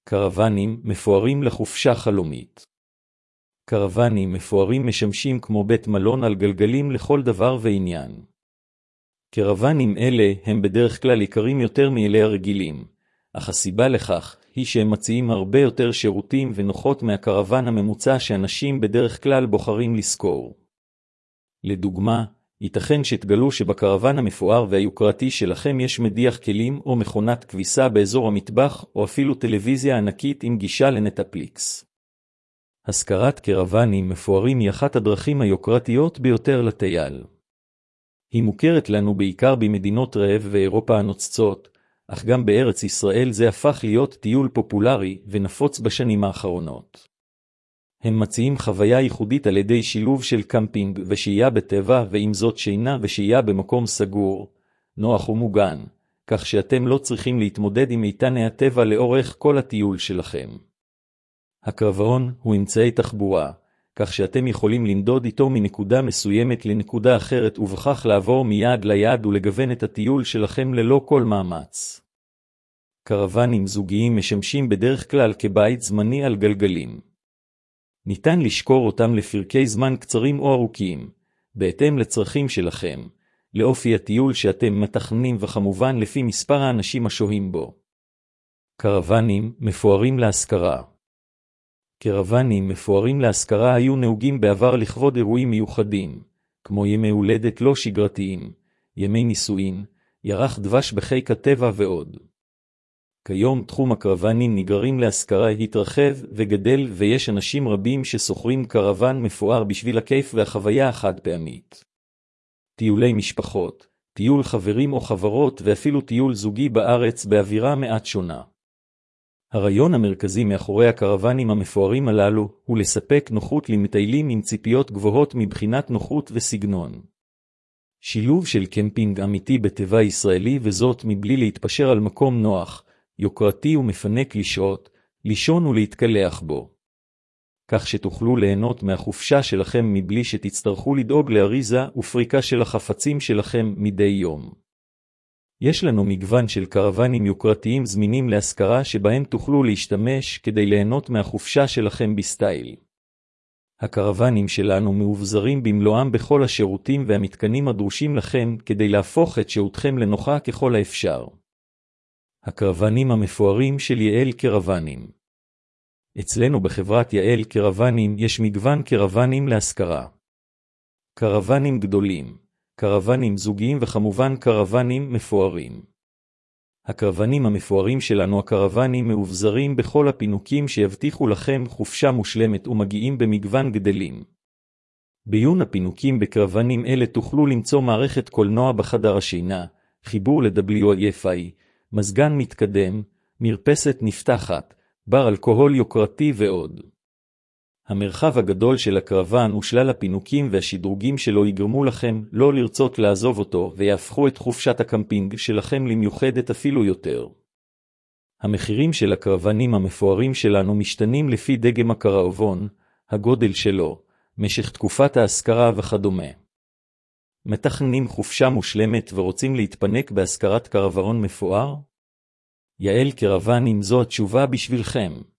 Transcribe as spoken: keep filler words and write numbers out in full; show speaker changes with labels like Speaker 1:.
Speaker 1: קרוונים מפוארים לחופשה חלומית. קרוונים מפוארים משמשים כמו בית מלון על גלגלים לכל דבר ועניין. קרוונים אלה הם בדרך כלל יקרים יותר מאלה הרגילים, אך הסיבה לכך היא שהם מציעים הרבה יותר שירותים ונוחות מהקרוון הממוצע שאנשים בדרך כלל בוחרים לשכור. לדוגמה, ייתכן שתגלו שבקרוון המפואר והיוקרתי שלכם יש מדיח כלים או מכונת כביסה באזור המטבח או אפילו טלוויזיה ענקית עם גישה לנטפליקס. השכרת קרוונים מפוארים היא אחת הדרכים היוקרתיות ביותר לטייל. היא מוכרת לנו בעיקר במדינות רעב ואירופה הנוצצות, אך גם בארץ ישראל זה הפך להיות טיול פופולרי ונפוץ בשנים האחרונות. הם מציעים חוויה ייחודית על ידי שילוב של קמפינג ושהייה בטבע ועם זאת שינה ושהייה במקום סגור, נוח ומוגן, כך שאתם לא צריכים להתמודד עם איתני הטבע לאורך כל הטיול שלכם. הקרוון הוא אמצעי תחבורה, כך שאתם יכולים לנדוד איתו מנקודה מסוימת לנקודה אחרת ובכך לעבור מיד ליד ולגוון את הטיול שלכם ללא כל מאמץ. קרוונים זוגיים משמשים בדרך כלל כבית זמני על גלגלים. ניתן לשקור אותם לפרקי זמן קצרים או ארוכים, בהתאם לצרכים שלכם, לאופי הטיול שאתם מתכננים וכמובן לפי מספר האנשים השוהים בו. קרוונים מפוארים להשכרה. קרוונים מפוארים להשכרה היו נהוגים בעבר לכבוד אירועים מיוחדים, כמו ימי הולדת לא שגרתיים, ימי נישואין, ירח דבש בחיק הטבע ועוד. כיום תחום הקרוונים נגררים להשכרה התרחב וגדל ויש אנשים רבים ששוכרים קרוון מפואר בשביל הכיף והחוויה החד פעמית. טיולי משפחות, טיול חברים או חברות ואפילו טיול זוגי בארץ באווירה מעט שונה. הרעיון המרכזי מאחורי הקרוונים המפוארים הללו הוא לספק נוחות למטיילים עם ציפיות גבוהות מבחינת נוחות וסגנון. שילוב של קמפינג אמיתי בטבע ישראלי וזאת מבלי להתפשר על מקום נוח, יוקרתי ומפנק לשעות, לישון ולהתקלח בו. כך שתוכלו ליהנות מהחופשה שלכם מבלי שתצטרכו לדאוג לאריזה ופריקה של החפצים שלכם מדי יום. יש לנו מגוון של קרוונים יוקרתיים זמינים להשכרה שבהם תוכלו להשתמש כדי ליהנות מהחופשה שלכם בסטייל. הקרוונים שלנו מאובזרים במלואם בכל השירותים והמתקנים הדרושים לכם כדי להפוך את שהותכם לנוחה ככל האפשר. הקרוונים המפוארים של יעל קרוונים. אצלנו בחברת יעל קרוונים יש מגוון קרוונים להשכרה. קרוונים גדולים, קרוונים זוגיים וכמובן קרוונים מפוארים. הקרוונים המפוארים שלנו הקרוונים מאובזרים בכל הפינוקים שיבטיחו לכם חופשה מושלמת ומגיעים במגוון גדלים. ביון הפינוקים בקרוונים אלה תוכלו למצוא מערכת קולנוע בחדר השינה, חיבור ל-דאבליו איי איי, מזגן מתקדם, מרפסת נפתחת, בר אלכוהול יוקרתי ועוד. המרחב הגדול של הקרוון ושלל הפינוקים והשדרוגים שלו יגרמו לכם לא לרצות לעזוב אותו ויהפכו את חופשת הקמפינג שלכם למיוחדת אפילו יותר. המחירים של הקרוונים המפוארים שלנו משתנים לפי דגם הקרוון, הגודל שלו, משך תקופת ההשכרה וכדומה. מתכננים חופשה מושלמת ורוצים להתפנק בהשכרת קרוון מפואר? יעל קרוונים זו התשובה בשבילכם.